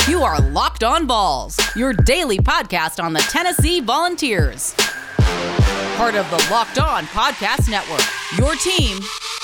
You are Locked On Vols, your daily podcast on the Tennessee Volunteers. Part of the Locked On Podcast Network, your team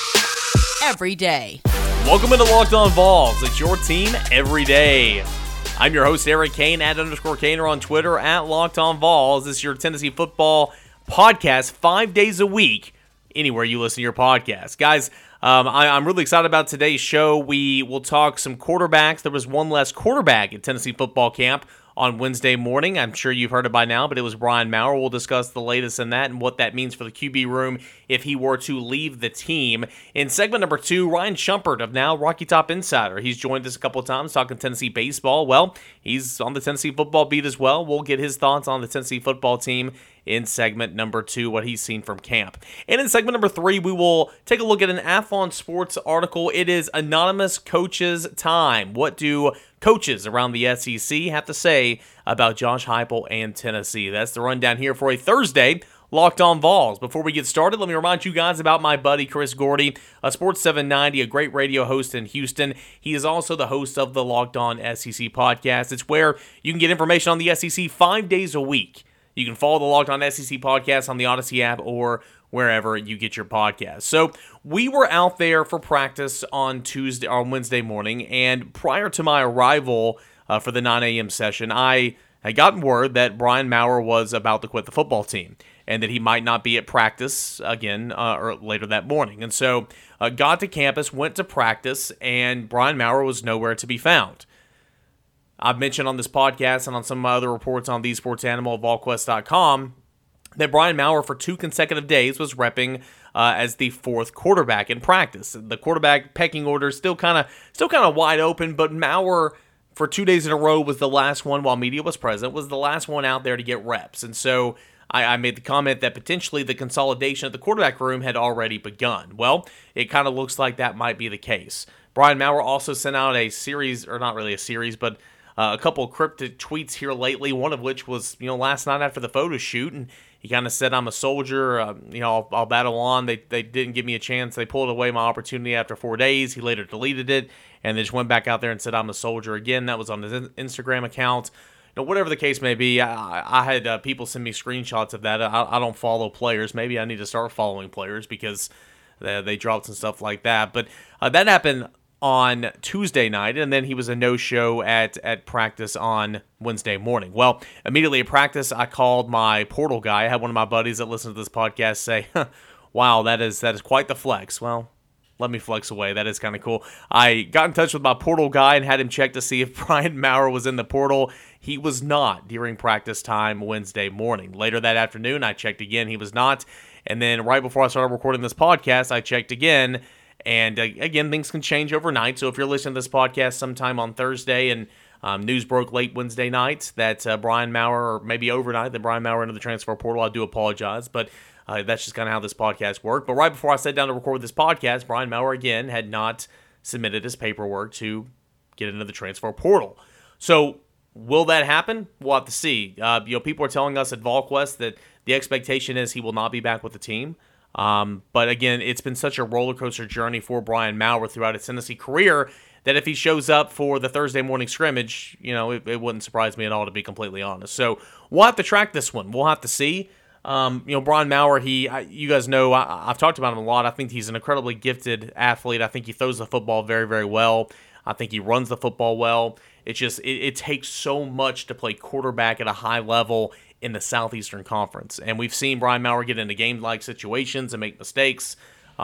every day. Welcome into Locked On Vols. It's your team every day. I'm your host, Eric Kane, @_Kaner on Twitter, @Locked On Vols. This is your Tennessee football podcast 5 days a week, anywhere you listen to your podcast. Guys, I'm really excited about today's show. We will talk some quarterbacks. There was one less quarterback at Tennessee football camp on Wednesday morning. I'm sure you've heard it by now, but it was Brian Maurer. We'll discuss the latest in that and what that means for the QB room if he were to leave the team. In segment number 2, Ryan Shumpert of now Rocky Top Insider. He's joined us a couple of times talking Tennessee baseball. Well, he's on the Tennessee football beat as well. We'll get his thoughts on the Tennessee football team in segment number 2, what he's seen from camp. And in segment number 3, we will take a look at an Athlon Sports article. It is Anonymous Coaches Time. What do coaches around the SEC have to say about Josh Heupel and Tennessee? That's the rundown here for a Thursday Locked On Vols. Before we get started, let me remind you guys about my buddy Chris Gordy, a Sports 790, a great radio host in Houston. He is also the host of the Locked On SEC podcast. It's where you can get information on the SEC 5 days a week. You can follow the Locked On SEC podcast on the Odyssey app or wherever you get your podcasts. So we were out there for practice on Wednesday morning, and prior to my arrival for the 9 a.m. session, I had gotten word that Brian Maurer was about to quit the football team and that he might not be at practice again or later that morning. And so got to campus, went to practice, and Brian Maurer was nowhere to be found. I've mentioned on this podcast and on some of my other reports on the Sports Animal at VolQuest.com that Brian Maurer for 2 consecutive days was repping as the 4th quarterback in practice. The quarterback pecking order is still kind of wide open, but Maurer for 2 days in a row was the last one, while media was present, was the last one out there to get reps. And so I made the comment that potentially the consolidation of the quarterback room had already begun. Well, it kind of looks like that might be the case. Brian Maurer also sent out a series, or not really a series, but a couple of cryptic tweets here lately, one of which was, last night after the photo shoot, and he kind of said, "I'm a soldier, I'll battle on. They didn't give me a chance. They pulled away my opportunity after 4 days." He later deleted it, and then just went back out there and said, "I'm a soldier" again. That was on his Instagram account. Whatever the case may be, I had people send me screenshots of that. I don't follow players. Maybe I need to start following players because they dropped some stuff like that. But that happened on Tuesday night, and then he was a no-show at practice on Wednesday morning. Well, immediately at practice, I called my portal guy. I had one of my buddies that listens to this podcast say, "Wow, that is quite the flex." Well, let me flex away. That is kind of cool. I got in touch with my portal guy and had him check to see if Brian Maurer was in the portal. He was not during practice time Wednesday morning. Later that afternoon, I checked again. He was not. And then right before I started recording this podcast, I checked again. And again, things can change overnight. So if you're listening to this podcast sometime on Thursday and news broke late Wednesday night that Brian Maurer, or maybe overnight, that Brian Maurer into the transfer portal, I do apologize. But that's just kind of how this podcast worked. But right before I sat down to record this podcast, Brian Maurer again had not submitted his paperwork to get into the transfer portal. So will that happen? We'll have to see. People are telling us at VolQuest that the expectation is he will not be back with the team. But again, it's been such a roller coaster journey for Brian Maurer throughout his Tennessee career that if he shows up for the Thursday morning scrimmage, it wouldn't surprise me at all, to be completely honest. So we'll have to track this one. We'll have to see. Brian Maurer, you guys know, I've talked about him a lot. I think he's an incredibly gifted athlete. I think he throws the football very, very well. I think he runs the football well. It's just, it takes so much to play quarterback at a high level in the Southeastern Conference. And we've seen Brian Maurer get into game-like situations and make mistakes,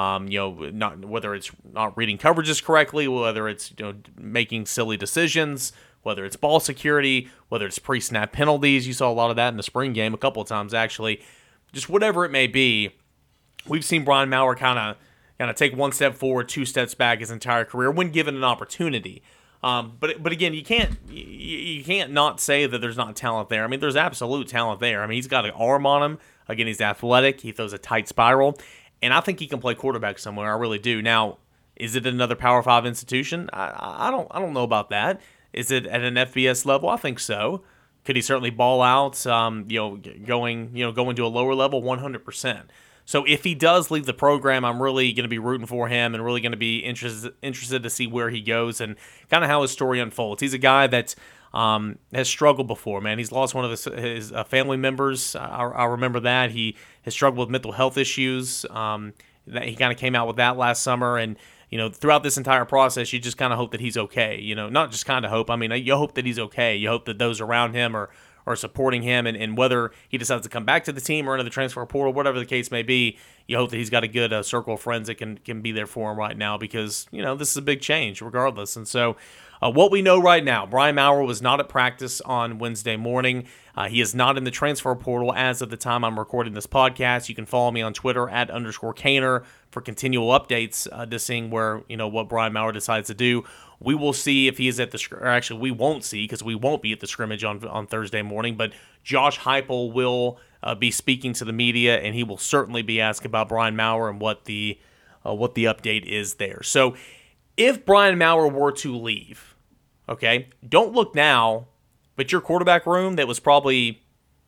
not whether it's not reading coverages correctly, whether it's making silly decisions, whether it's ball security, whether it's pre-snap penalties. You saw a lot of that in the spring game a couple of times, actually. Just whatever it may be, we've seen Brian Maurer kind of take 1 step forward, 2 steps back his entire career when given an opportunity. But again, you can't not say that there's not talent there. I mean, there's absolute talent there. I mean, he's got an arm on him. Again, he's athletic. He throws a tight spiral, and I think he can play quarterback somewhere. I really do. Now, is it another Power 5 institution? I don't know about that. Is it at an FBS level? I think so. Could he certainly ball out? Going to a lower level? 100%. So if he does leave the program, I'm really going to be rooting for him and really going to be interested to see where he goes and kind of how his story unfolds. He's a guy that has struggled before, man. He's lost one of his family members. I remember that. He has struggled with mental health issues. That he kind of came out with that last summer. And, throughout this entire process, you just kind of hope that he's okay. Not just kind of hope. I mean, you hope that he's okay. You hope that those around him are supporting him, and whether he decides to come back to the team or into the transfer portal, whatever the case may be, you hope that he's got a good circle of friends that can be there for him right now, because this is a big change regardless. And so what we know right now, Brian Maurer was not at practice on Wednesday morning. He is not in the transfer portal as of the time I'm recording this podcast. You can follow me on Twitter @_Caner for continual updates to seeing where, what Brian Maurer decides to do. We will see if he is at or actually we won't see, because we won't be at the scrimmage on Thursday morning, but Josh Heupel will be speaking to the media, and he will certainly be asked about Brian Maurer and what the update is there. So if Brian Maurer were to leave, okay, don't look now, but your quarterback room that was probably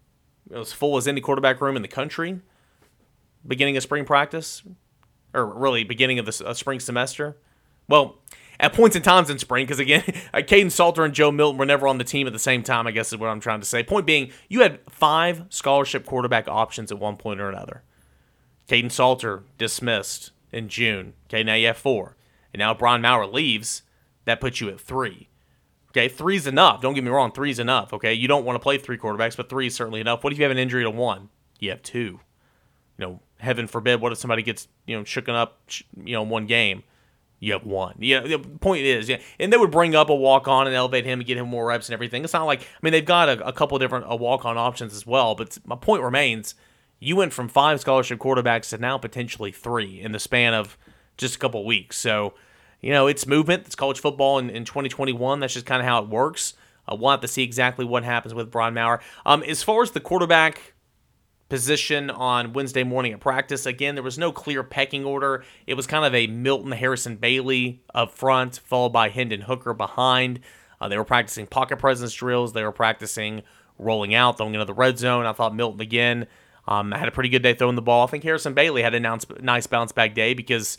as full as any quarterback room in the country, beginning of spring practice, or really beginning of the spring semester, well, at points in times in spring, because again, Caden Salter and Joe Milton were never on the team at the same time, I guess is what I'm trying to say. Point being, you had 5 scholarship quarterback options at one point or another. Caden Salter dismissed in June. Okay, now you have 4. And now Brian Maurer leaves, that puts you at 3. Okay, 3's enough. Don't get me wrong, 3's enough. Okay, you don't want to play 3 quarterbacks, but 3 is certainly enough. What if you have an injury to 1? You have 2. Heaven forbid, what if somebody gets, shooken up, one game? You have 1. The point is, and they would bring up a walk-on and elevate him and get him more reps and everything. It's not like, they've got a couple of different walk-on options as well, but my point remains, you went from 5 scholarship quarterbacks to now potentially 3 in the span of just a couple of weeks. So, it's movement. It's college football in 2021. That's just kind of how it works. We'll have to see exactly what happens with Brian Maurer. As far as the quarterback position on Wednesday morning at practice, again, there was no clear pecking order. It was kind of a Milton Harrison Bailey up front, followed by Hendon Hooker behind. They were practicing pocket presence drills. They were practicing rolling out, throwing into the red zone. I thought Milton, again, had a pretty good day throwing the ball. I think Harrison Bailey had a nice bounce-back day because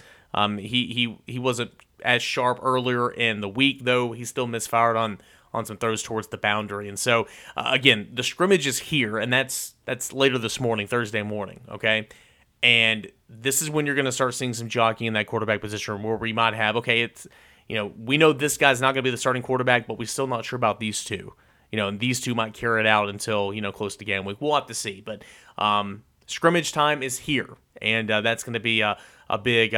he wasn't as sharp earlier in the week, though he still misfired on some throws towards the boundary. And so, again, the scrimmage is here, and that's later this morning, Thursday morning, okay? And this is when you're going to start seeing some jockeying in that quarterback position room, where we might have, okay, it's, we know this guy's not going to be the starting quarterback, but we're still not sure about these two. And these two might carry it out until, close to game week. We'll have to see. But scrimmage time is here, and that's going to be a big,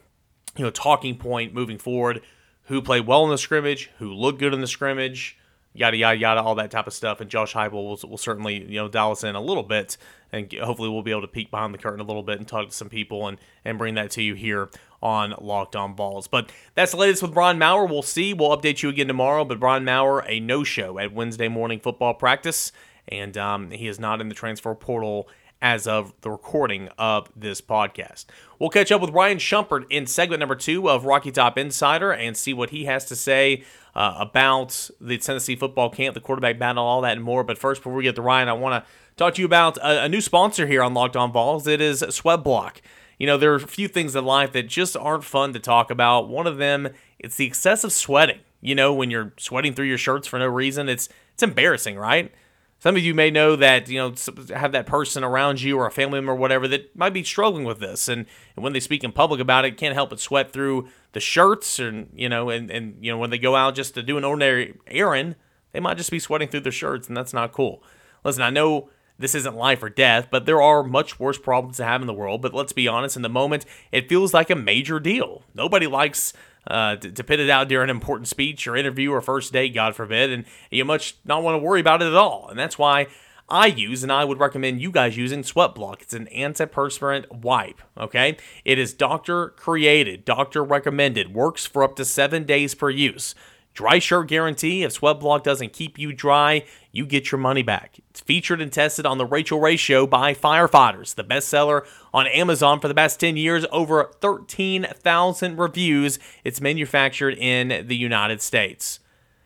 talking point moving forward. Who played well in the scrimmage, who looked good in the scrimmage, yada, yada, yada, all that type of stuff. And Josh Heupel will certainly, dial us in a little bit, and hopefully we'll be able to peek behind the curtain a little bit and talk to some people and bring that to you here on Locked On Vols. But that's the latest with Brian Maurer. We'll see. We'll update you again tomorrow. But Brian Maurer, a no-show at Wednesday morning football practice, and he is not in the transfer portal as of the recording of this podcast. We'll catch up with Ryan Shumpert in segment number 2 of Rocky Top Insider and see what he has to say about the Tennessee football camp, the quarterback battle, all that and more. But first, before we get to Ryan, I want to talk to you about a new sponsor here on Locked On Vols. It is Sweatblock. There are a few things in life that just aren't fun to talk about. One of them, it's the excessive sweating. When you're sweating through your shirts for no reason, it's embarrassing, right? Some of you may know that, have that person around you or a family member or whatever that might be struggling with this. And when they speak in public about it, can't help but sweat through the shirts. And when they go out just to do an ordinary errand, they might just be sweating through their shirts, and that's not cool. Listen, I know this isn't life or death, but there are much worse problems to have in the world. But let's be honest, in the moment, it feels like a major deal. Nobody likes to pit it out during an important speech or interview or first date, God forbid, and you much not want to worry about it at all. And that's why I use, and I would recommend you guys using Sweatblock. It's an antiperspirant wipe, okay? It is doctor-created, doctor-recommended, works for up to 7 days per use. Dry shirt guarantee. If Sweatblock doesn't keep you dry, you get your money back. It's featured and tested on The Rachel Ray Show by firefighters, the bestseller on Amazon for the past 10 years, over 13,000 reviews. It's manufactured in the United States.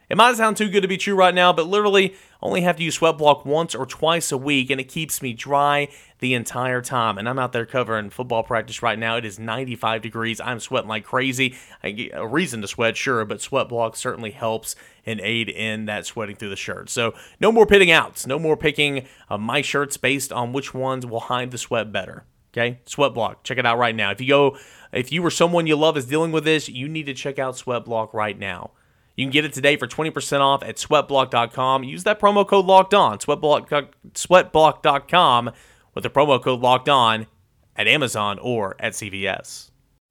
It might sound too good to be true right now, but literally only have to use Sweat Block once or twice a week, and it keeps me dry the entire time. And I'm out there covering football practice right now. It is 95 degrees. I'm sweating like crazy. I get a reason to sweat, sure, but Sweat Block certainly helps and aid in that sweating through the shirt. So no more pitting outs. No more picking my shirts based on which ones will hide the sweat better. Okay, Sweat Block. Check it out right now. If you or someone you love is dealing with this, you need to check out Sweat Block right now. You can get it today for 20% off at sweatblock.com. Use that promo code LOCKEDON, sweatblock.com, with the promo code LOCKEDON at Amazon or at CVS.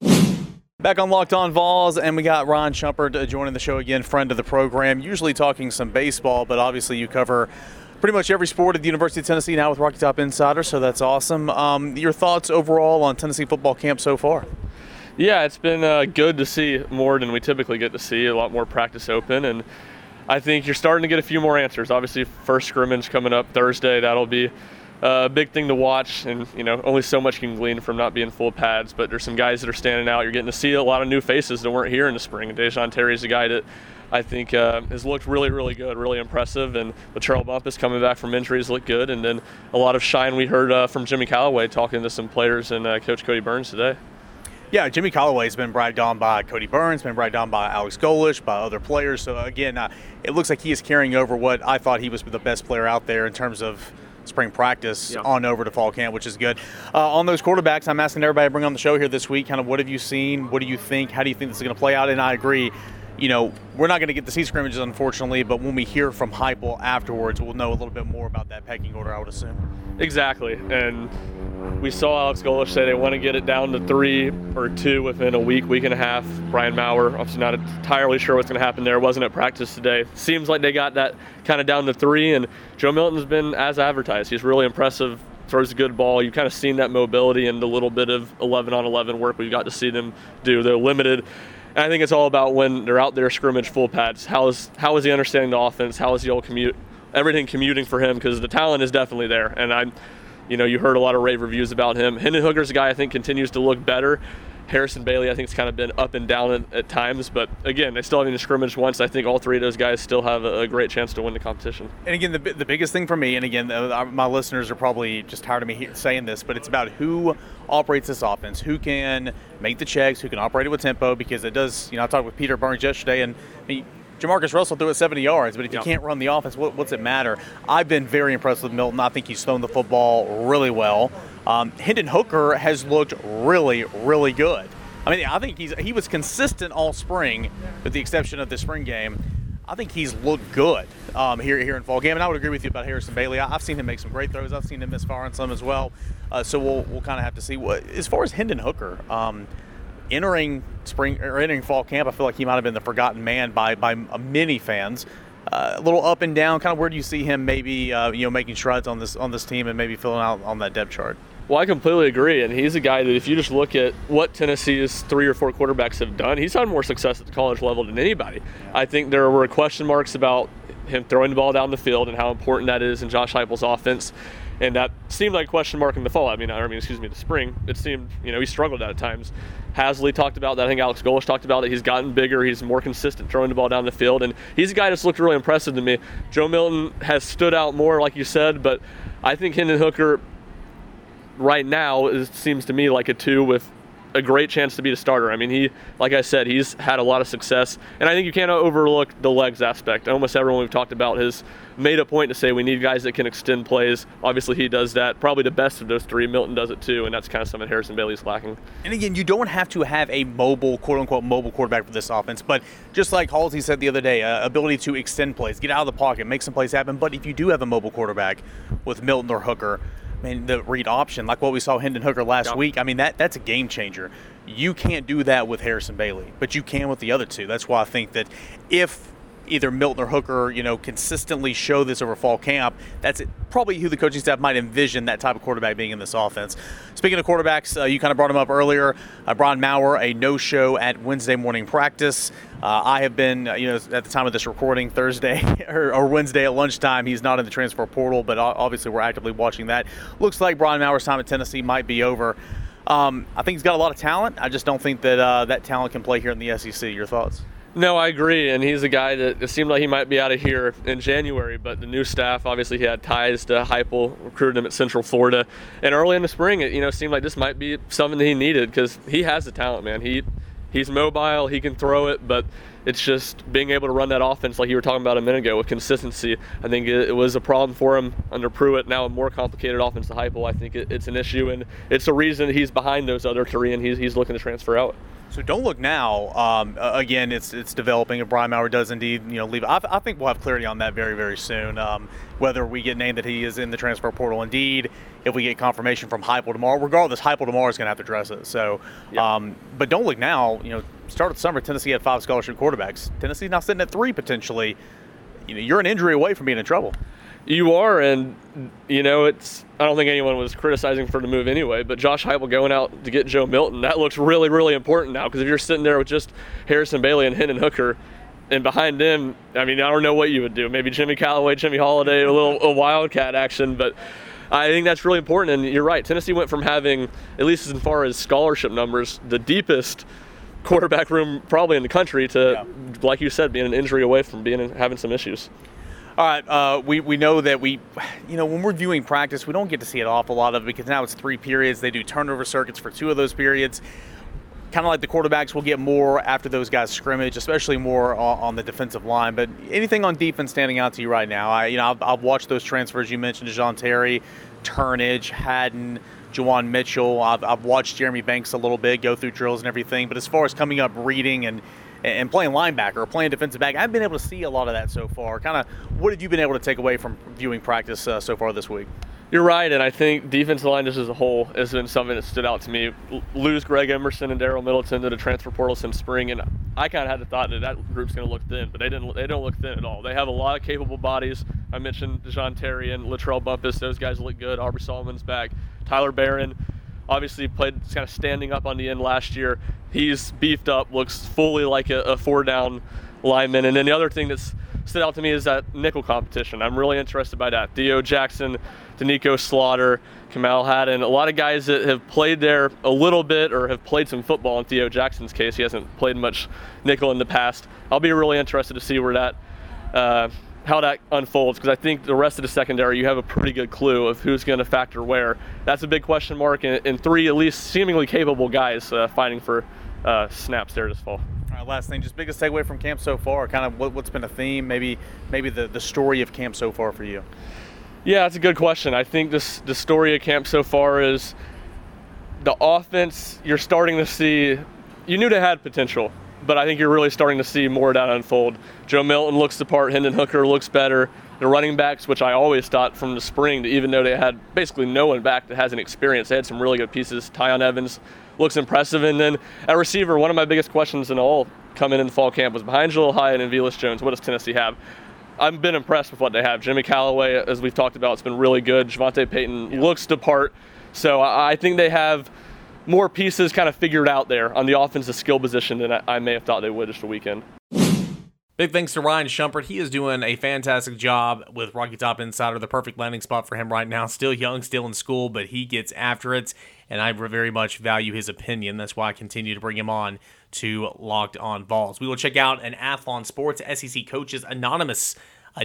Back on Locked On Vols, and we got Ron Shumpert joining the show again, friend of the program. Usually talking some baseball, but obviously you cover pretty much every sport at the University of Tennessee now with Rocky Top Insider, so that's awesome. Your thoughts overall on Tennessee football camp so far? Yeah, it's been good to see more than we typically get to see, a lot more practice open, and I think you're starting to get a few more answers. Obviously, first scrimmage coming up Thursday, that'll be a big thing to watch, and only so much you can glean from not being full pads, but there's some guys that are standing out. You're getting to see a lot of new faces that weren't here in the spring, and Dejon Terry's a guy that I think has looked really, really good, really impressive, and Latrell Bumpus coming back from injuries looked good, and then a lot of shine we heard from Jimmy Callaway talking to some players and Coach Cody Burns today. Yeah, Jimmy Callaway has been bragged on by Cody Burns, been bragged on by Alex Golesh, by other players. So, again, it looks like he is carrying over what I thought he was the best player out there in terms of spring practice on over to fall camp, which is good. On those quarterbacks, I'm asking everybody to bring on the show here this week, kind of what have you seen? What do you think? How do you think this is going to play out? And I agree, we're not going to get to see scrimmages, unfortunately, but when we hear from Heupel afterwards, we'll know a little bit more about that pecking order, I would assume. Exactly, and we saw Alex Golesh say they want to get it down to 3 or 2 within a week and a half. Brian Maurer, obviously not entirely sure what's going to happen there. Wasn't at practice today. Seems like they got that kind of down to 3, and Joe Milton's been as advertised. He's really impressive, throws a good ball. You've kind of seen that mobility and the little bit of 11-on-11 work we've got to see them do. They're limited. And I think it's all about when they're out there scrimmage full pads. How is he understanding the offense? How is the old commute? Everything commuting for him, because the talent is definitely there. And you heard a lot of rave reviews about him. Hendon Hooker's a guy I think continues to look better. Harrison Bailey, I think, has kind of been up and down at times. But, again, they still haven't scrimmaged once. I think all three of those guys still have a great chance to win the competition. And, again, the biggest thing for me, and, again, my listeners are probably just tired of me saying this, but it's about who operates this offense, who can make the checks, who can operate it with tempo, because it does, I talked with Peter Burns yesterday, and Jamarcus Russell threw it 70 yards, but if you can't run the offense, what's it matter? I've been very impressed with Milton. I think he's thrown the football really well. Hendon Hooker has looked really, really good. I think he was consistent all spring, with the exception of the spring game. I think he's looked good here in fall game, and I would agree with you about Harrison Bailey. I've seen him make some great throws. I've seen him miss fire on some as well. So we'll kind of have to see. As far as Hendon Hooker, entering fall camp, I feel like he might have been the forgotten man by many fans. A little up and down. Kind of where do you see him maybe making strides on this team and maybe filling out on that depth chart? Well, I completely agree, and he's a guy that if you just look at what Tennessee's 3 or 4 quarterbacks have done, he's had more success at the college level than anybody. I think there were question marks about him throwing the ball down the field and how important that is in Josh Heupel's offense, and that seemed like a question mark in the fall. The spring. It seemed, he struggled at times. Hasley talked about that. I think Alex Golesh talked about it. He's gotten bigger. He's more consistent throwing the ball down the field, and he's a guy that's looked really impressive to me. Joe Milton has stood out more, like you said, but I think Hendon Hooker right now seems to me like a 2 with a great chance to be the starter. He, like I said, he's had a lot of success, and I think you can't overlook the legs aspect. Almost everyone we've talked about has made a point to say we need guys that can extend plays. Obviously, he does that. Probably the best of those 3. Milton does it too, and that's kind of something Harrison Bailey's lacking. And again, you don't have to have a mobile, quote-unquote, mobile quarterback for this offense, but just like Halsey said the other day, ability to extend plays, get out of the pocket, make some plays happen. But if you do have a mobile quarterback with Milton or Hooker, the read option, like what we saw Hendon Hooker last week, that's a game changer. You can't do that with Harrison Bailey, but you can with the other 2. That's why I think that if either Milton or Hooker, consistently show this over fall camp, that's probably who the coaching staff might envision that type of quarterback being in this offense. Speaking of quarterbacks, you kind of brought him up earlier. Brian Maurer, a no-show at Wednesday morning practice. I have been, at the time of this recording, Thursday or Wednesday at lunchtime, he's not in the transfer portal, but obviously we're actively watching that. Looks like Brian Maurer's time at Tennessee might be over. I think he's got a lot of talent. I just don't think that that talent can play here in the SEC. Your thoughts? No, I agree, and he's a guy that it seemed like he might be out of here in January, but the new staff, obviously he had ties to Heupel, recruited him at Central Florida, and early in the spring it seemed like this might be something that he needed because he has the talent, man. He's mobile, he can throw it, but it's just being able to run that offense like you were talking about a minute ago with consistency. I think it was a problem for him under Pruitt. Now a more complicated offense to Heupel, I think it's an issue, and it's a reason he's behind those other three, and he's looking to transfer out. So don't look now. Again, it's developing. If Brian Maurer does indeed leave, I think we'll have clarity on that very, very soon. Whether we get named that he is in the transfer portal indeed, if we get confirmation from Heupel tomorrow, regardless, Heupel tomorrow is going to have to address it. So, but don't look now. Start of the summer, Tennessee had 5 scholarship quarterbacks. Tennessee's now sitting at 3 potentially. You're an injury away from being in trouble. You are, and I don't think anyone was criticizing for the move anyway, but Josh Heupel going out to get Joe Milton, that looks really, really important now, because if you're sitting there with just Harrison Bailey and Hendon Hooker, and behind them, I don't know what you would do. Maybe Jimmy Callaway, Jimmy Holiday, a wildcat action, but I think that's really important, and you're right. Tennessee went from having, at least as far as scholarship numbers, the deepest quarterback room probably in the country to, like you said, being an injury away from having some issues. All right, we know that when we're viewing practice, we don't get to see an awful lot of it because now it's 3 periods. They do turnover circuits for 2 of those periods. Kind of like the quarterbacks will get more after those guys scrimmage, especially more on the defensive line. But anything on defense standing out to you right now? I've watched those transfers you mentioned, DeJoun Terry, Turnage, Haddon, Juwan Mitchell. I've watched Jeremy Banks a little bit, go through drills and everything. But as far as coming up, reading and playing linebacker or playing defensive back, I've been able to see a lot of that so far. Kind of, what have you been able to take away from viewing practice so far this week? You're right, and I think defensive line just as a whole has been something that stood out to me. Lose Greg Emerson and Daryl Middleton to the transfer portal since spring, and I kind of had the thought that group's going to look thin, but they don't look thin at all. They have a lot of capable bodies. I mentioned DeJoun Terry and Latrell Bumpus. Those guys look good. Aubrey Solomon's back. Tyler Barron obviously played kind of standing up on the end last year. He's beefed up, looks fully like a 4-down lineman. And then the other thing that's stood out to me is that nickel competition. I'm really interested by that. Theo Jackson, Danico Slaughter, Kamal Haddon, a lot of guys that have played there a little bit or have played some football. In Theo Jackson's case, he hasn't played much nickel in the past. I'll be really interested to see where that how that unfolds, because I think the rest of the secondary, you have a pretty good clue of who's going to factor where. That's a big question mark, and 3 at least seemingly capable guys fighting for snaps there this fall. All right, last thing, just biggest takeaway from camp so far, kind of what's been a theme, maybe the story of camp so far for you? Yeah, that's a good question. I think the story of camp so far is the offense. You're starting to see, you knew they had potential, but I think you're really starting to see more of that unfold. Joe Milton looks the part. Hendon Hooker looks better. The running backs, which I always thought from the spring, that even though they had basically no one back that has an experience, they had some really good pieces. Tyon Evans looks impressive. And then at receiver, one of my biggest questions in all coming in the fall camp was behind Jalil Hyatt and Velus Jones, what does Tennessee have? I've been impressed with what they have. Jimmy Callaway, as we've talked about, it's been really good. Javonte Payton looks the part. So I think they have more pieces kind of figured out there on the offensive skill position than I may have thought they would just a weekend. Big thanks to Ryan Shumpert. He is doing a fantastic job with Rocky Top Insider, the perfect landing spot for him right now. Still young, still in school, but he gets after it, and I very much value his opinion. That's why I continue to bring him on to Locked On Vols. We will check out an Athlon Sports SEC Coaches Anonymous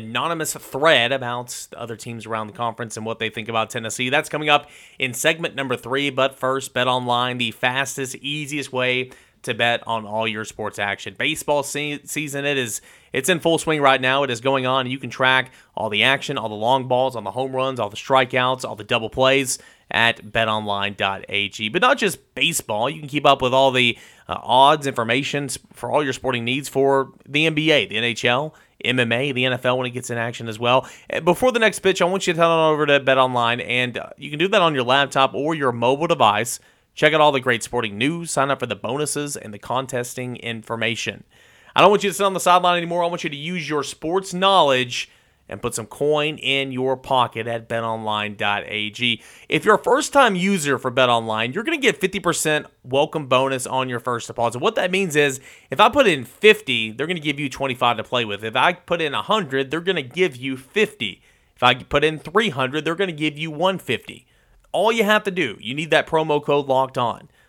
thread about the other teams around the conference and what they think about Tennessee. That's coming up in segment number 3. But first, Bet Online, the fastest, easiest way to bet on all your sports action. Baseball season, it's in full swing right now. It is going on. You can track all the action, all the long balls, all the home runs, all the strikeouts, all the double plays at betonline.ag. But not just baseball. You can keep up with all the odds, information for all your sporting needs for the NBA, the NHL, MMA, the NFL when it gets in action as well. Before the next pitch, I want you to head on over to BetOnline, and you can do that on your laptop or your mobile device. Check out all the great sporting news, sign up for the bonuses and the contesting information. I don't want you to sit on the sideline anymore. I want you to use your sports knowledge and put some coin in your pocket at betonline.ag. If you're a first-time user for BetOnline, you're going to get 50% welcome bonus on your first deposit. What that means is if I put in 50, they're going to give you 25 to play with. If I put in 100, they're going to give you 50. If I put in 300, they're going to give you 150. All you have to do, you need that promo code Locked On.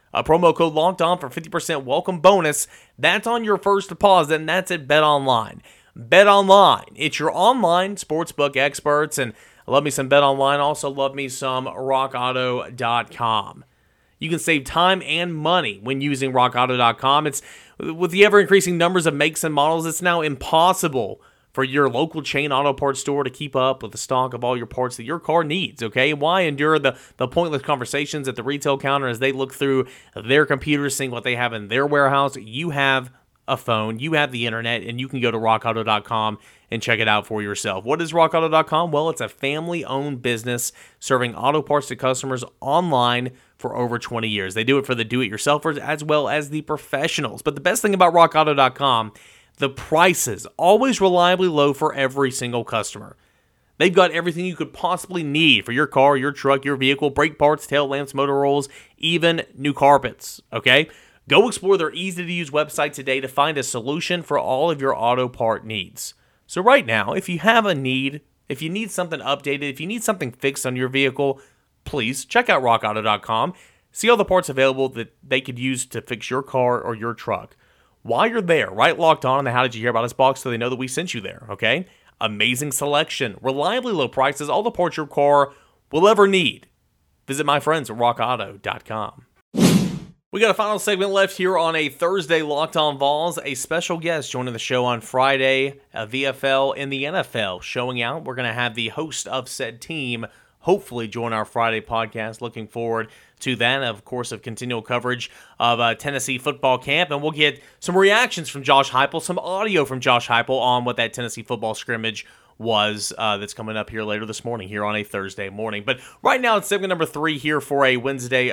Promo code Locked On for 50% welcome bonus. That's on your first deposit, and that's at BetOnline. BetOnline, it's your online sportsbook experts, and I love me some BetOnline. Also love me some RockAuto.com. You can save time and money when using RockAuto.com. It's with the ever-increasing numbers of makes and models, it's now impossible for your local chain auto parts store to keep up with the stock of all your parts that your car needs, okay? Why endure the pointless conversations at the retail counter as they look through their computers, seeing what they have in their warehouse? You have a phone, you have the internet, and you can go to rockauto.com and check it out for yourself. What is rockauto.com? Well, it's a family-owned business serving auto parts to customers online for over 20 years. They do it for the do-it-yourselfers as well as the professionals. But the best thing about rockauto.com, the prices, always reliably low for every single customer. They've got everything you could possibly need for your car, your truck, your vehicle, brake parts, tail lamps, motor rolls, even new carpets, okay? Go explore their easy-to-use website today to find a solution for all of your auto part needs. So right now, if you have a need, if you need something updated, if you need something fixed on your vehicle, please check out rockauto.com. See all the parts available that they could use to fix your car or your truck. While you're there, right Locked On in the How Did You Hear About Us box so they know that we sent you there, okay? Amazing selection, reliably low prices, all the parts your car will ever need. Visit my friends at rockauto.com. We got a final segment left here on a Thursday Locked On Vols. A special guest joining the show on Friday, a VFL and the NFL showing out. We're going to have the host of said team hopefully join our Friday podcast. Looking forward to that, of course, of continual coverage of Tennessee football camp. And we'll get some reactions from Josh Heupel, some audio from Josh Heupel on what that Tennessee football scrimmage was that's coming up here later this morning here on a Thursday morning. But right now it's segment number 3 here for a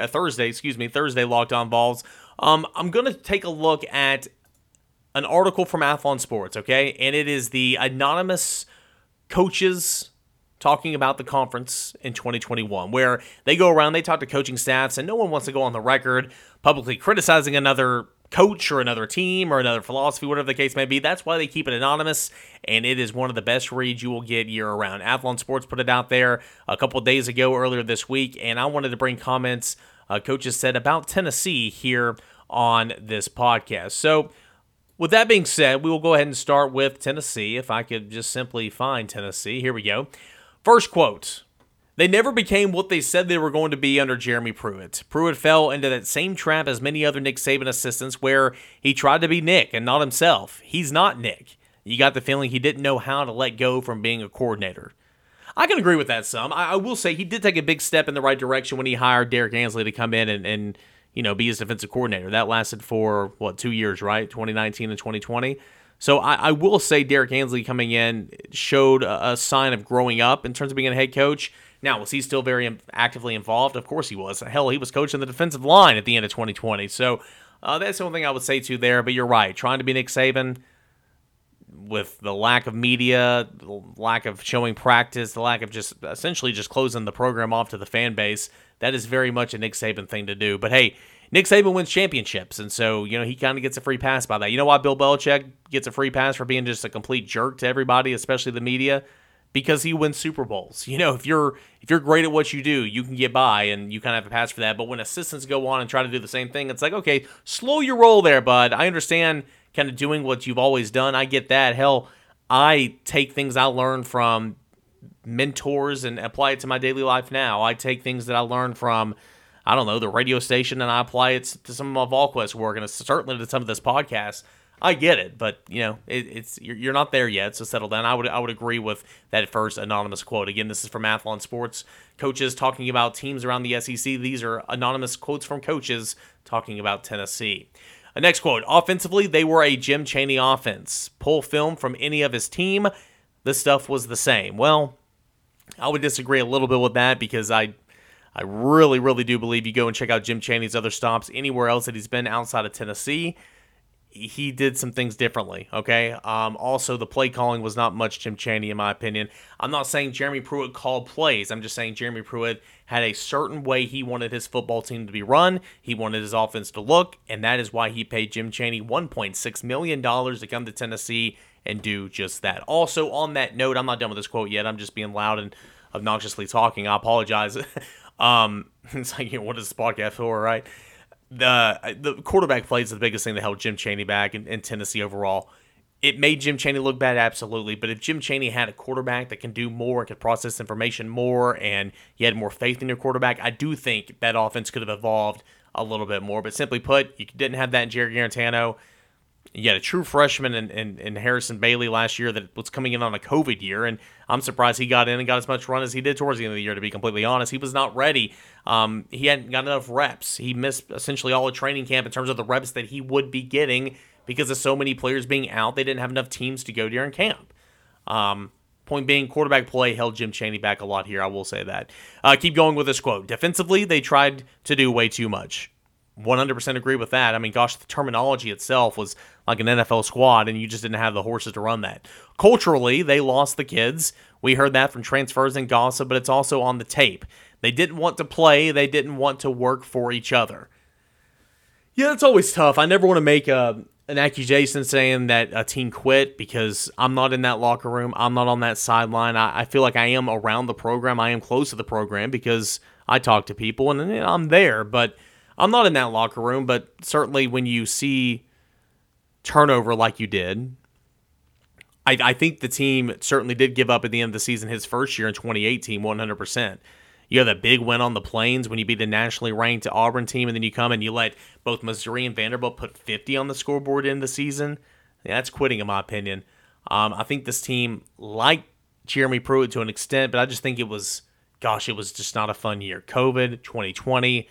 Thursday Locked On Vols. I'm going to take a look at an article from Athlon Sports, okay? And it is the anonymous coaches talking about the conference in 2021, where they go around, they talk to coaching staffs, and no one wants to go on the record publicly criticizing another coach or another team or another philosophy, whatever the case may be. That's why they keep it anonymous, and it is one of the best reads you will get year-round. Athlon Sports put it out there a couple of days ago, earlier this week, and I wanted to bring comments coaches said about Tennessee here on this podcast. So, with that being said, we will go ahead and start with Tennessee. If I could just simply find Tennessee. Here we go. First quote, "They never became what they said they were going to be under Jeremy Pruitt. Pruitt fell into that same trap as many other Nick Saban assistants where he tried to be Nick and not himself. He's not Nick. You got the feeling he didn't know how to let go from being a coordinator." I can agree with that some. I will say he did take a big step in the right direction when he hired Derek Ansley to come in and be his defensive coordinator. That lasted for, 2 years, right? 2019 and 2020. So I will say Derek Ansley coming in showed a sign of growing up in terms of being a head coach. Now, was he still very actively involved? Of course he was. Hell, he was coaching the defensive line at the end of 2020. So that's the only thing I would say to there. But you're right. Trying to be Nick Saban with the lack of media, the lack of showing practice, the lack of just essentially just closing the program off to the fan base, that is very much a Nick Saban thing to do. But hey, Nick Saban wins championships, and so, he kind of gets a free pass by that. You know why Bill Belichick gets a free pass for being just a complete jerk to everybody, especially the media? Because he wins Super Bowls. If you're great at what you do, you can get by, and you kind of have a pass for that. But when assistants go on and try to do the same thing, it's like, okay, slow your roll there, bud. I understand kind of doing what you've always done. I get that. Hell, I take things I learned from mentors and apply it to my daily life now. I take things that I learned from, the radio station, and I apply it to some of my VolQuest work, and certainly to some of this podcast. I get it, but you're not there yet, so settle down. I would agree with that first anonymous quote. Again, this is from Athlon Sports coaches talking about teams around the SEC. These are anonymous quotes from coaches talking about Tennessee. Next quote: "Offensively, they were a Jim Chaney offense. Pull film from any of his team, the stuff was the same." Well, I would disagree a little bit with that because I really, really do believe you go and check out Jim Chaney's other stops anywhere else that he's been outside of Tennessee. He did some things differently, okay? Also, the play calling was not much Jim Chaney, in my opinion. I'm not saying Jeremy Pruitt called plays. I'm just saying Jeremy Pruitt had a certain way he wanted his football team to be run. He wanted his offense to look, and that is why he paid Jim Chaney $1.6 million to come to Tennessee and do just that. Also, on that note, I'm not done with this quote yet. I'm just being loud and obnoxiously talking. I apologize. It's like, what is this podcast for, right? the quarterback play is the biggest thing that held Jim Chaney back in Tennessee overall. It made Jim Chaney look bad, absolutely. But if Jim Chaney had a quarterback that can do more, could process information more, and you had more faith in your quarterback, I do think that offense could have evolved a little bit more. But simply put, you didn't have that in Jerry Garantano. You had a true freshman in Harrison Bailey last year that was coming in on a COVID year, and I'm surprised he got in and got as much run as he did towards the end of the year, to be completely honest. He was not ready. He hadn't got enough reps. He missed essentially all of training camp in terms of the reps that he would be getting because of so many players being out. They didn't have enough teams to go during camp. Point being, quarterback play held Jim Chaney back a lot here, I will say that. Keep going with this quote. Defensively, they tried to do way too much. 100% agree with that. I mean, gosh, the terminology itself was like an NFL squad, and you just didn't have the horses to run that. Culturally, they lost the kids. We heard that from transfers and gossip, but it's also on the tape. They didn't want to play. They didn't want to work for each other. Yeah, it's always tough. I never want to make an accusation saying that a team quit because I'm not in that locker room. I'm not on that sideline. I feel like I am around the program. I am close to the program because I talk to people, and I'm there, but I'm not in that locker room. But certainly when you see turnover like you did, I think the team certainly did give up at the end of the season his first year in 2018, 100%. You have that big win on the Plains when you beat the nationally ranked Auburn team, and then you come and you let both Missouri and Vanderbilt put 50 on the scoreboard in the season. Yeah, that's quitting, in my opinion. I think this team liked Jeremy Pruitt to an extent, but I just think it was just not a fun year. COVID, 2020,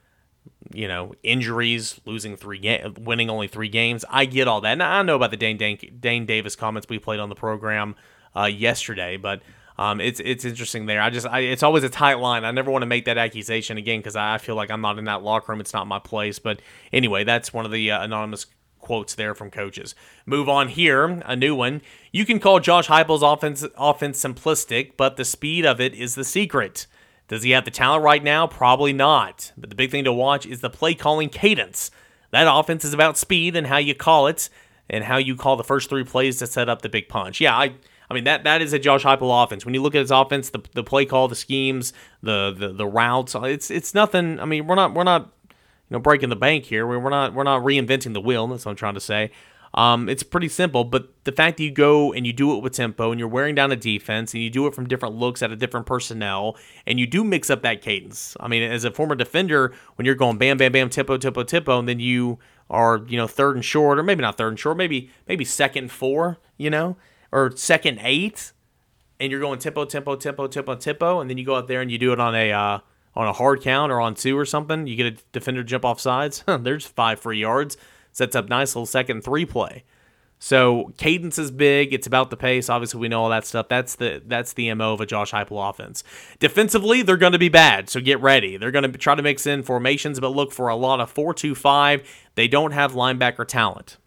injuries, winning only 3 games. I get all that. And I know about the Dane Davis comments we played on the program yesterday, but it's interesting there. It's always a tight line. I never want to make that accusation again because I feel like I'm not in that locker room. It's not my place. But anyway, that's one of the anonymous quotes there from coaches. Move on here, a new one. You can call Josh Heupel's offense simplistic, but the speed of it is the secret. Does he have the talent right now? Probably not. But the big thing to watch is the play calling cadence. That offense is about speed and how you call it and how you call the first 3 plays to set up the big punch. Yeah, I mean that is a Josh Heupel offense. When you look at his offense, the play call, the schemes, the routes, it's nothing. I mean, we're not breaking the bank here. We're not reinventing the wheel. That's what I'm trying to say. It's pretty simple, but the fact that you go and you do it with tempo and you're wearing down a defense and you do it from different looks at a different personnel and you do mix up that cadence. I mean, as a former defender, when you're going bam, bam, bam, tempo, tempo, tempo, and then you are, 3rd and short, or maybe not 3rd and short, maybe 2nd and 4, or 2nd and 8, and you're going tempo, tempo, tempo, tempo, tempo, and then you go out there and you do it on a hard count or on 2 or something. You get a defender to jump off sides. There's 5 free yards. Sets up nice little 2nd and 3 play. So cadence is big. It's about the pace. Obviously, we know all that stuff. That's the MO of a Josh Heupel offense. Defensively, they're going to be bad, so get ready. They're going to try to mix in formations, but look for a lot of 4-2-5. They don't have linebacker talent.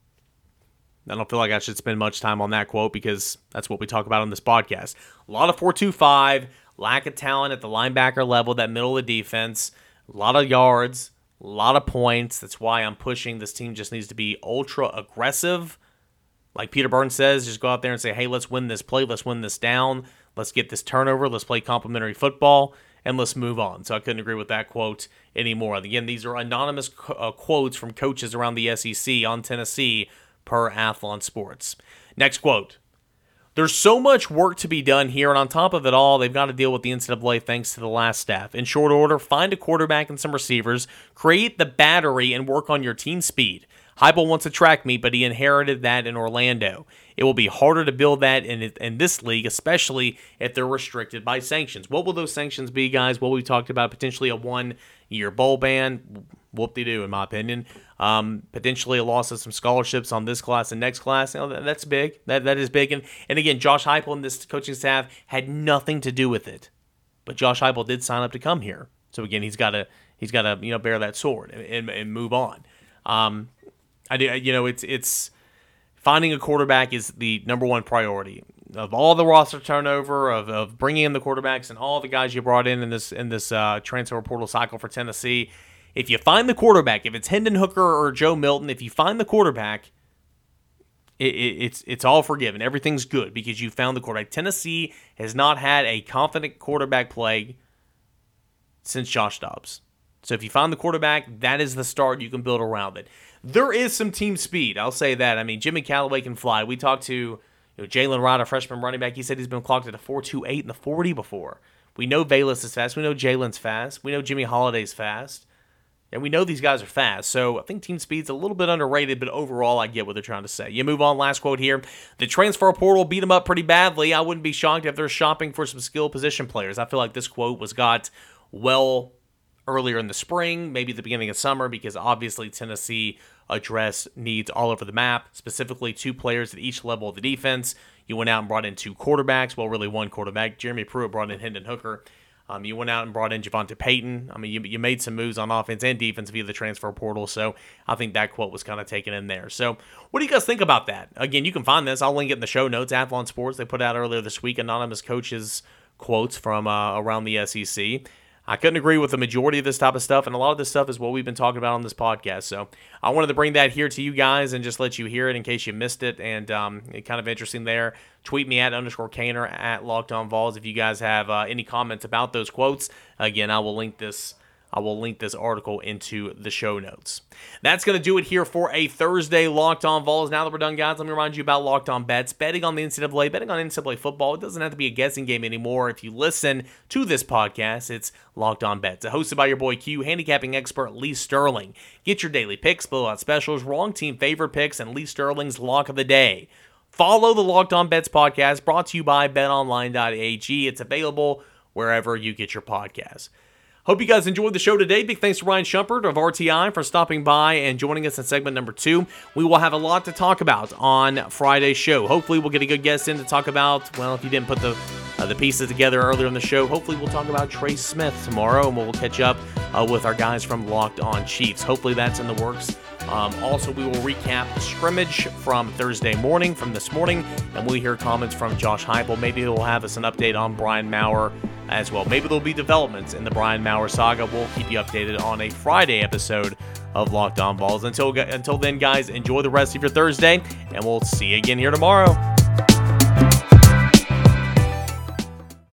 I don't feel like I should spend much time on that quote because that's what we talk about on this podcast. A lot of 4-2-5, lack of talent at the linebacker level, that middle of the defense, a lot of yards, a lot of points. That's why I'm pushing this team just needs to be ultra aggressive. Like Peter Burns says, just go out there and say, hey, let's win this play. Let's win this down. Let's get this turnover. Let's play complimentary football, and let's move on. So I couldn't agree with that quote anymore. Again, these are anonymous quotes from coaches around the SEC on Tennessee per Athlon Sports. Next quote. There's so much work to be done here, and on top of it all, they've got to deal with the NCAA thanks to the last staff. In short order, find a quarterback and some receivers, create the battery, and work on your team speed. Heupel wants a track meet, but he inherited that in Orlando. It will be harder to build that in this league, especially if they're restricted by sanctions. What will those sanctions be, guys? Well, we talked about potentially a 1-year bowl ban. Whoop-de-doo, in my opinion. Potentially a loss of some scholarships on this class and next class. That's big. That is big. And again, Josh Heupel and this coaching staff had nothing to do with it. But Josh Heupel did sign up to come here. So again, he's got to bear that sword and move on. It's finding a quarterback is the number one priority. Of all the roster turnover, of bringing in the quarterbacks and all the guys you brought in this transfer portal cycle for Tennessee, if you find the quarterback, if it's Hendon Hooker or Joe Milton, if you find the quarterback, it's all forgiven. Everything's good because you found the quarterback. Tennessee has not had a confident quarterback play since Josh Dobbs. So if you find the quarterback, that is the start. You can build around it. There is some team speed. I'll say that. I mean, Jimmy Callaway can fly. We talked to Jalen Rod, a freshman running back. He said he's been clocked at a 4.28 in the 40 before. We know Bayless is fast. We know Jalen's fast. We know Jimmy Holiday's fast. And we know these guys are fast. So I think team speed's a little bit underrated, but overall I get what they're trying to say. You move on, last quote here. The transfer portal beat them up pretty badly. I wouldn't be shocked if they're shopping for some skill position players. I feel like this quote was got well earlier in the spring, maybe the beginning of summer, because obviously Tennessee addressed needs all over the map, specifically 2 players at each level of the defense. You went out and brought in 2 quarterbacks, well, really 1 quarterback. Jeremy Pruitt brought in Hendon Hooker. You went out and brought in Javonte Payton. I mean, you made some moves on offense and defense via the transfer portal, so I think that quote was kind of taken in there. So what do you guys think about that? Again, you can find this. I'll link it in the show notes. Athlon Sports, they put out earlier this week anonymous coaches' quotes from around the SEC. I couldn't agree with the majority of this type of stuff, and a lot of this stuff is what we've been talking about on this podcast. So I wanted to bring that here to you guys and just let you hear it in case you missed it. And it's kind of interesting there. Tweet me at _Caner at Locked On Vols if you guys have any comments about those quotes. Again, I will link this article into the show notes. That's going to do it here for a Thursday Locked On Vols. Now that we're done, guys, let me remind you about Locked On Bets. Betting on the NCAA, betting on NCAA football. It doesn't have to be a guessing game anymore. If you listen to this podcast, it's Locked On Bets. It's hosted by your boy Q, handicapping expert Lee Sterling. Get your daily picks, blowout specials, wrong team favorite picks, and Lee Sterling's lock of the day. Follow the Locked On Bets podcast, brought to you by betonline.ag. It's available wherever you get your podcasts. Hope you guys enjoyed the show today. Big thanks to Ryan Shumpert of RTI for stopping by and joining us in segment number 2. We will have a lot to talk about on Friday's show. Hopefully we'll get a good guest in to talk about, well, if you didn't put the pieces together earlier in the show, hopefully we'll talk about Trey Smith tomorrow, and we'll catch up with our guys from Locked On Chiefs. Hopefully that's in the works. Also, we will recap the scrimmage from Thursday morning, from this morning, and we'll hear comments from Josh Heupel. Maybe he'll have us an update on Brian Maurer as well. Maybe there'll be developments in the Brian Maurer saga. We'll keep you updated on a Friday episode of Locked On Vols. Until then, guys, enjoy the rest of your Thursday, and we'll see you again here tomorrow.